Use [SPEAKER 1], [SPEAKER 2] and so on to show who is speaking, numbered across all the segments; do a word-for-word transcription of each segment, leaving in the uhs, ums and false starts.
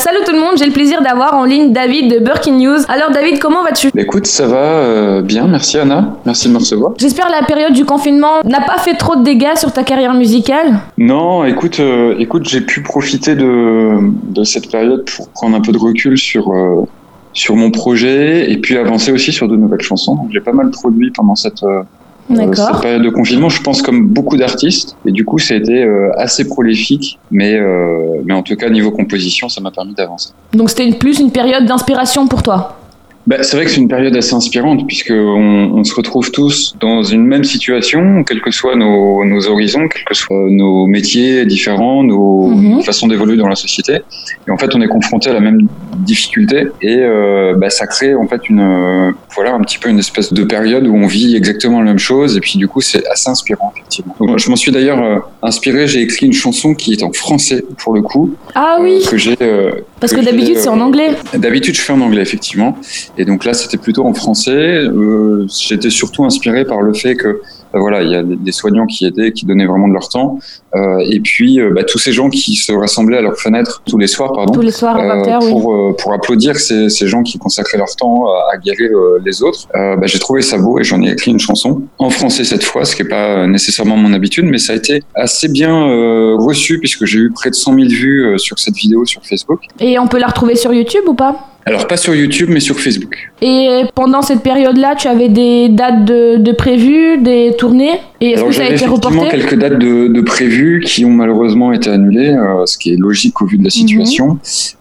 [SPEAKER 1] Salut tout le monde, j'ai le plaisir d'avoir en ligne David de Birkin News. Alors David, comment vas-tu ?
[SPEAKER 2] Bah écoute, ça va euh, bien, merci Anna, merci de me recevoir.
[SPEAKER 1] J'espère que la période du confinement n'a pas fait trop de dégâts sur ta carrière musicale ?
[SPEAKER 2] Non, écoute, euh, écoute, j'ai pu profiter de, de cette période pour prendre un peu de recul sur, euh, sur mon projet et puis avancer aussi sur de nouvelles chansons. Donc, j'ai pas mal produit pendant cette... Euh, Euh, cette période de confinement, je pense comme beaucoup d'artistes, et du coup ça a été euh, assez prolifique, mais, euh, mais en tout cas niveau composition ça m'a permis d'avancer.
[SPEAKER 1] Donc c'était une, plus une période d'inspiration pour toi ?
[SPEAKER 2] Bah, c'est vrai que c'est une période assez inspirante puisque on, on se retrouve tous dans une même situation, quels que soient nos, nos horizons, quels que soient nos métiers différents, nos mm-hmm. façons d'évoluer dans la société. Et en fait, on est confronté à la même difficulté et euh, bah, ça crée en fait une euh, voilà un petit peu une espèce de période où on vit exactement la même chose et puis du coup c'est assez inspirant effectivement. Donc, je m'en suis d'ailleurs euh, inspiré. J'ai écrit une chanson qui est en français pour le coup.
[SPEAKER 1] Ah oui.
[SPEAKER 2] Euh, que j'ai. Euh,
[SPEAKER 1] Parce que, que d'habitude c'est en anglais.
[SPEAKER 2] D'habitude je fais en anglais effectivement. Et donc là, c'était plutôt en français. Euh, j'étais surtout inspiré par le fait que, euh, voilà, il y a des soignants qui aidaient, qui donnaient vraiment de leur temps. Euh, et puis, euh, bah, tous ces gens qui se rassemblaient à leur fenêtre tous les soirs, pardon.
[SPEAKER 1] Tous les soirs à vingt heures,
[SPEAKER 2] euh, pour,
[SPEAKER 1] oui.
[SPEAKER 2] euh, pour applaudir ces, ces gens qui consacraient leur temps à, à guérir euh, les autres. Euh, bah, j'ai trouvé ça beau et j'en ai écrit une chanson en français cette fois, ce qui n'est pas nécessairement mon habitude, mais ça a été assez bien euh, reçu puisque j'ai eu près de cent mille vues euh, sur cette vidéo sur Facebook.
[SPEAKER 1] Et on peut la retrouver sur YouTube ou pas ?
[SPEAKER 2] Alors pas sur YouTube mais sur Facebook.
[SPEAKER 1] Et pendant cette période-là, tu avais des dates de, de prévues, des tournées ? Et est-ce
[SPEAKER 2] Alors,
[SPEAKER 1] que ça a été reporté ?
[SPEAKER 2] Effectivement quelques dates de, de prévues qui ont malheureusement été annulées, euh, ce qui est logique au vu de la situation. Mm-hmm.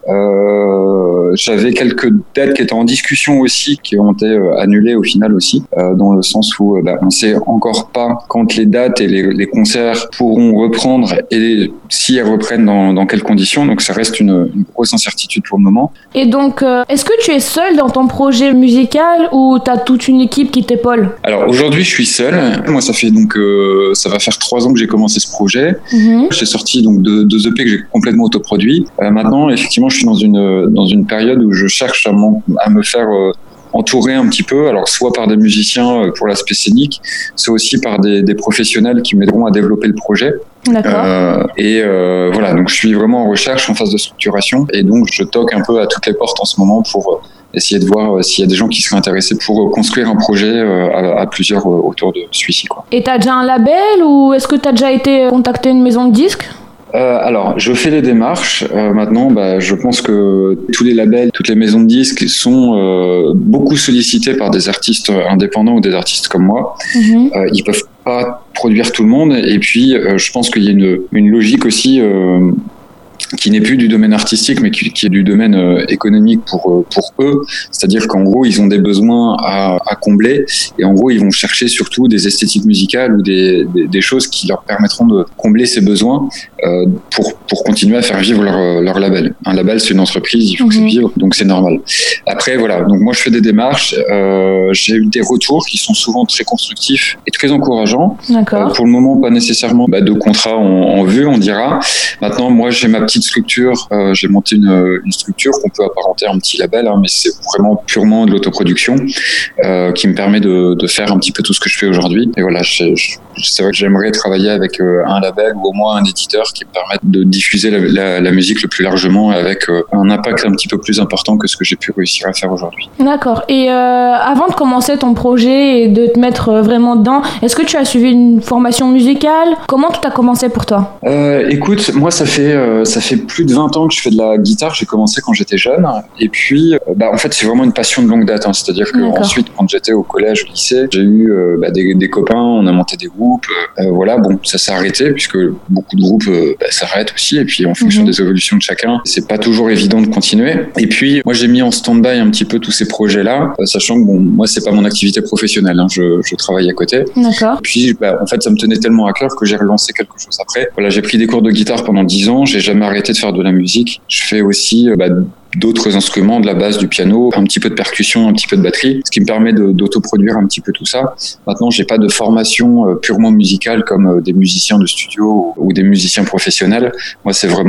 [SPEAKER 2] Euh, j'avais quelques dates qui étaient en discussion aussi, qui ont été euh, annulées au final aussi, euh, dans le sens où euh, bah, on ne sait encore pas quand les dates et les, les concerts pourront reprendre et si elles reprennent dans, dans quelles conditions. Donc ça reste une, une grosse incertitude pour le moment.
[SPEAKER 1] Et donc, euh, est-ce que tu es seul dans ton projet musical ou tu as toute une équipe qui t'épaule ?
[SPEAKER 2] Alors aujourd'hui, je suis seul. Moi, ça fait donc euh, ça va faire trois ans que j'ai commencé ce projet. Mm-hmm. J'ai sorti donc deux, deux E P que j'ai complètement autoproduits. Euh, maintenant, effectivement, je suis dans une dans une période où je cherche à, à me faire euh, entourer un petit peu, alors soit par des musiciens pour l'aspect scénique, soit aussi par des, des professionnels qui m'aideront à développer le projet.
[SPEAKER 1] D'accord.
[SPEAKER 2] Euh, et euh, voilà, donc je suis vraiment en recherche, en phase de structuration, et donc je toque un peu à toutes les portes en ce moment pour essayer de voir euh, s'il y a des gens qui seraient intéressés pour euh, construire un projet euh, à, à plusieurs euh, autour de celui-ci, quoi.
[SPEAKER 1] Et t'as déjà un label ou est-ce que t'as déjà été contacté une maison de disques ?
[SPEAKER 2] Euh, alors, je fais les démarches. Euh, maintenant, bah, je pense que tous les labels, toutes les maisons de disques sont euh, beaucoup sollicités par des artistes indépendants ou des artistes comme moi. Mm-hmm. Euh, ils peuvent pas produire tout le monde. Et puis, euh, je pense qu'il y a une, une logique aussi euh, qui n'est plus du domaine artistique, mais qui, qui est du domaine euh, économique pour euh, pour eux. C'est-à-dire qu'en gros, ils ont des besoins à, à combler, et en gros, ils vont chercher surtout des esthétiques musicales ou des, des, des choses qui leur permettront de combler ces besoins euh, pour pour continuer à faire vivre leur leur label. Un label, c'est une entreprise, il faut mmh. que ça vive, donc c'est normal. Après, voilà. Donc moi, je fais des démarches. Euh, j'ai eu des retours qui sont souvent très constructifs et très encourageants.
[SPEAKER 1] D'accord.
[SPEAKER 2] Euh, pour le moment, pas nécessairement bah, de contrat en, en vue, on dira. Maintenant, moi, j'ai ma petite structure, euh, j'ai monté une, une structure qu'on peut apparenter à un petit label, hein, mais c'est vraiment purement de l'autoproduction euh, qui me permet de, de faire un petit peu tout ce que je fais aujourd'hui. Et voilà, je, je, c'est vrai que j'aimerais travailler avec euh, un label ou au moins un éditeur qui me permette de diffuser la, la, la musique le plus largement avec euh, un impact un petit peu plus important que ce que j'ai pu réussir à faire aujourd'hui.
[SPEAKER 1] D'accord. Et euh, avant de commencer ton projet et de te mettre vraiment dedans, est-ce que tu as suivi une formation musicale ? Comment tout a commencé pour toi ?
[SPEAKER 2] euh, Écoute, moi ça fait euh, ça fait plus de vingt ans que je fais de la guitare. J'ai commencé quand j'étais jeune, et puis bah en fait c'est vraiment une passion de longue date, hein. C'est-à-dire que D'accord. ensuite quand j'étais au collège, au lycée, j'ai eu euh, bah, des, des copains, on a monté des groupes, euh, voilà. Bon, ça s'est arrêté puisque beaucoup de groupes euh, bah, s'arrêtent aussi, et puis en fonction mm-hmm. des évolutions de chacun, c'est pas toujours évident de continuer. Et puis moi j'ai mis en stand-by un petit peu tous ces projets-là, euh, sachant que bon, moi c'est pas mon activité professionnelle, hein. je, je travaille à côté.
[SPEAKER 1] D'accord.
[SPEAKER 2] Et puis bah, en fait ça me tenait tellement à cœur que j'ai relancé quelque chose après. Voilà, j'ai pris des cours de guitare pendant dix ans, j'ai jamais arrêté de faire de la musique. Je fais aussi bah, d'autres instruments, de la basse, du piano, un petit peu de percussion, un petit peu de batterie, ce qui me permet de, d'autoproduire un petit peu tout ça. Maintenant, j'ai pas de formation euh, purement musicale comme euh, des musiciens de studio ou, ou des musiciens professionnels. Moi, c'est vraiment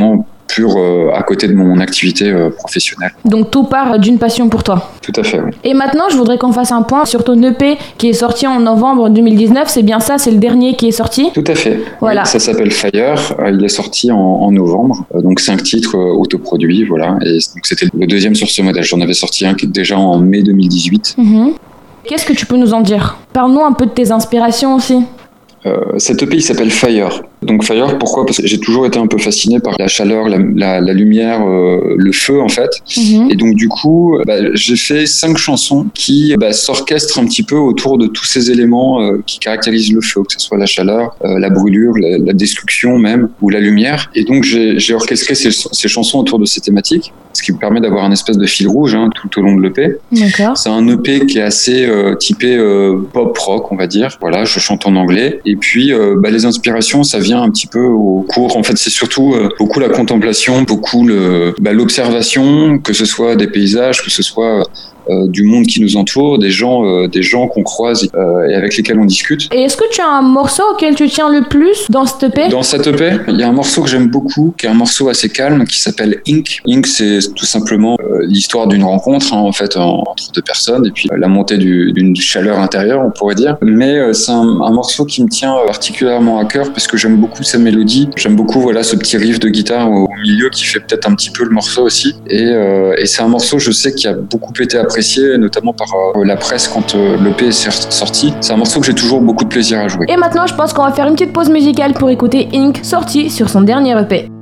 [SPEAKER 2] pure euh, à côté de mon activité euh, professionnelle.
[SPEAKER 1] Donc tout part d'une passion pour toi.
[SPEAKER 2] Tout à fait, oui.
[SPEAKER 1] Et maintenant, je voudrais qu'on fasse un point sur ton E P qui est sorti en novembre deux mille dix-neuf. C'est bien ça, c'est le dernier qui est sorti?
[SPEAKER 2] Tout à fait.
[SPEAKER 1] Voilà.
[SPEAKER 2] Oui, ça s'appelle Fire. Euh, il est sorti en, en novembre. Euh, donc cinq titres euh, autoproduits, voilà. Et donc c'était le deuxième sur ce modèle. J'en avais sorti un qui déjà en mai deux mille dix-huit.
[SPEAKER 1] Mmh. Qu'est-ce que tu peux nous en dire? Parle-nous un peu de tes inspirations aussi.
[SPEAKER 2] Euh, cet E P il s'appelle Fire. Donc Fire, pourquoi? Parce que j'ai toujours été un peu fasciné par la chaleur, la, la, la lumière, euh, le feu en fait. Mmh. Et donc du coup, bah, j'ai fait cinq chansons qui bah, s'orchestrent un petit peu autour de tous ces éléments euh, qui caractérisent le feu, que ce soit la chaleur, euh, la brûlure, la, la destruction même, ou la lumière. Et donc j'ai, j'ai orchestré ces, ces chansons autour de ces thématiques, ce qui me permet d'avoir un espèce de fil rouge hein, tout au long de l'E P.
[SPEAKER 1] D'accord.
[SPEAKER 2] C'est un E P qui est assez euh, typé euh, pop rock, on va dire. Voilà, je chante en anglais. Et puis euh, bah, les inspirations, ça vient un petit peu au cours. En fait, c'est surtout euh, beaucoup la contemplation, beaucoup le, bah, l'observation, que ce soit des paysages, que ce soit euh, du monde qui nous entoure, des gens, euh, des gens qu'on croise euh, et avec lesquels on discute.
[SPEAKER 1] Et est-ce que tu as un morceau auquel tu tiens le plus dans cette E P?
[SPEAKER 2] Dans cette E P, il y a un morceau que j'aime beaucoup, qui est un morceau assez calme, qui s'appelle Ink. Ink, c'est tout simplement euh, l'histoire d'une rencontre, hein, en fait, en, entre deux personnes, et puis euh, la montée du, d'une chaleur intérieure, on pourrait dire. Mais euh, c'est un, un morceau qui me tient particulièrement à cœur, parce que j'aime beaucoup sa mélodie. J'aime beaucoup, voilà, ce petit riff de guitare au, au milieu qui fait peut-être un petit peu le morceau aussi. Et, euh, et c'est un morceau, je sais, qui a beaucoup été apprécié, notamment par euh, la presse quand euh, l'E P est sorti. C'est un morceau que j'ai toujours beaucoup de plaisir à jouer.
[SPEAKER 1] Et maintenant, je pense qu'on va faire une petite pause musicale pour écouter Ink, sorti sur son dernier E P.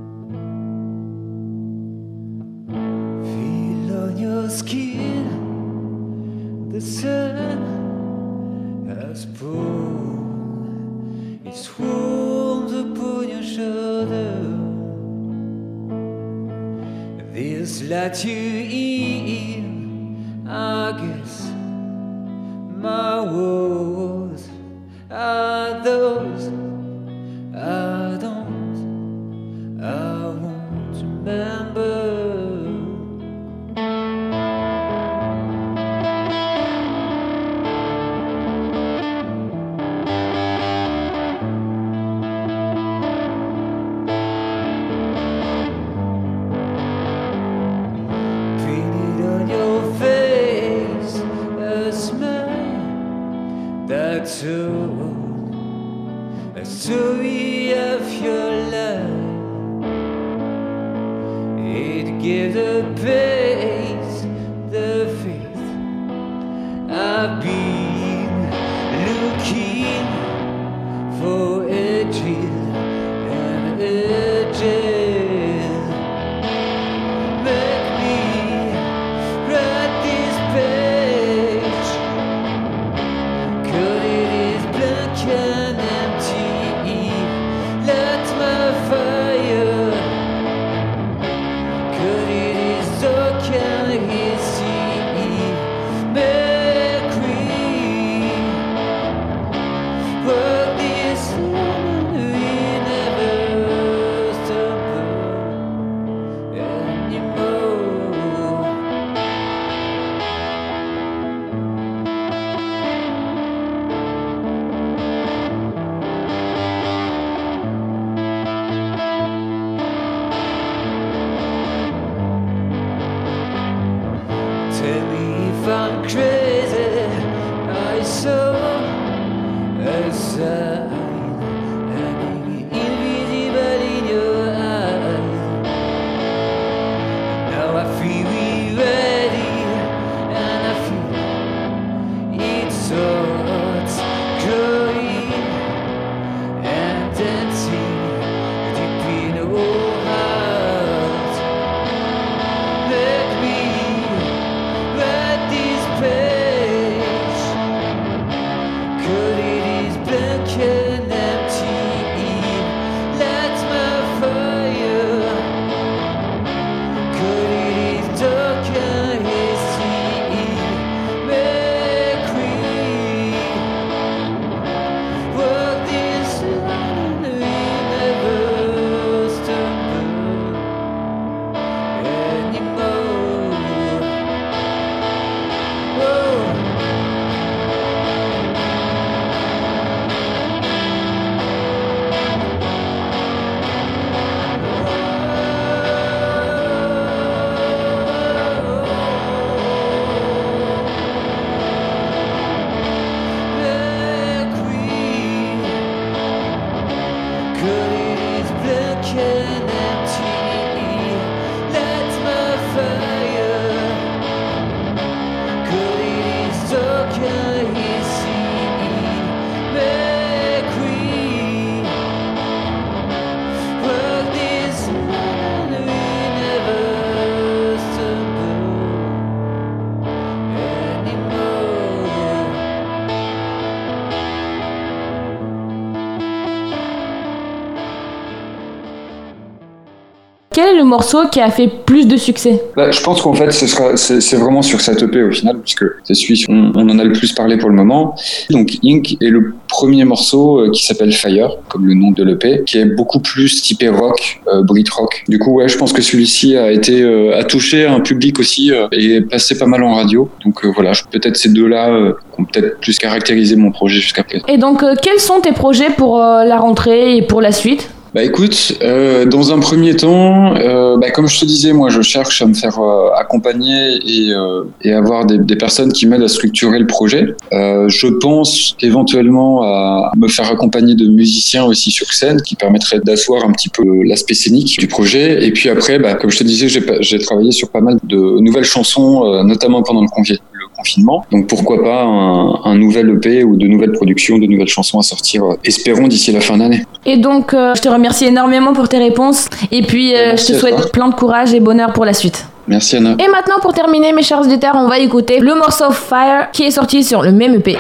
[SPEAKER 3] Let you in, I guess my words are those I don't, I won't remember. That's a story of your life. It gives a pace, the faith. I've been looking for a drill and a gel. Make me write this page. Could it is blank and empty. Let my fire. Could it is dark and hazy. Make me work this long. We never stop anymore. Tell me if I'm crazy. I saw a sign, hanging invisible in your eyes. Now I feel we ready, and I feel it starts growing and dancing deep in our hearts. Make me write this page. Could it is blank and empty. Let my fire. Could it is dark
[SPEAKER 1] morceau qui a fait plus de succès?
[SPEAKER 2] Bah, je pense qu'en fait, ce sera, c'est, c'est vraiment sur cette E P au final, puisque c'est celui on, on en a le plus parlé pour le moment. Donc Ink est le premier morceau euh, qui s'appelle Fire, comme le nom de l'E P, qui est beaucoup plus typé rock, euh, Brit rock. Du coup, ouais, je pense que celui-ci a été euh, a touché un public aussi euh, et est passé pas mal en radio. Donc euh, voilà, je, peut-être ces deux-là euh, ont peut-être plus caractérisé mon projet jusqu'à présent.
[SPEAKER 1] Et donc, euh, quels sont tes projets pour euh, la rentrée et pour la suite?
[SPEAKER 2] Bah écoute, euh, dans un premier temps, euh, bah comme je te disais, moi je cherche à me faire euh, accompagner et, euh, et avoir des, des personnes qui m'aident à structurer le projet. Euh, je pense éventuellement à me faire accompagner de musiciens aussi sur scène qui permettraient d'asseoir un petit peu l'aspect scénique du projet. Et puis après, bah, comme je te disais, j'ai, j'ai travaillé sur pas mal de nouvelles chansons, euh, notamment pendant le convivial. Confinement. Donc pourquoi pas un, un nouvel E P ou de nouvelles productions, de nouvelles chansons à sortir, euh, espérons d'ici la fin d'année.
[SPEAKER 1] Et donc euh, je te remercie énormément pour tes réponses et puis euh, je te souhaite toi. plein de courage et bonheur pour la suite.
[SPEAKER 2] Merci Anna.
[SPEAKER 1] Et maintenant pour terminer mes chers auditeurs, on va écouter le morceau Fire qui est sorti sur le même E P.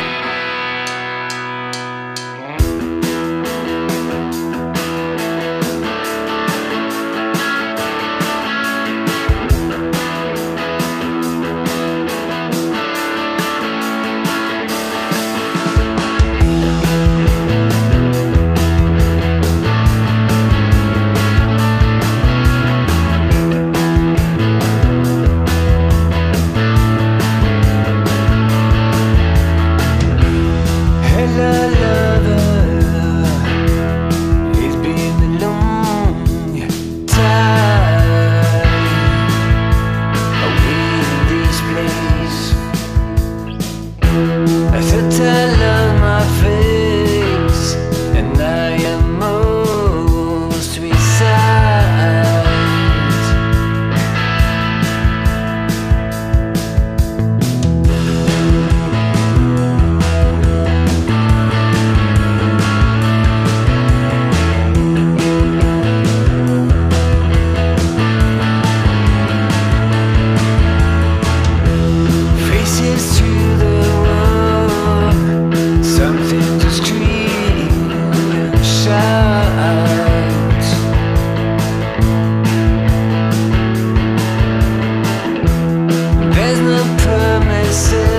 [SPEAKER 1] There's no promises.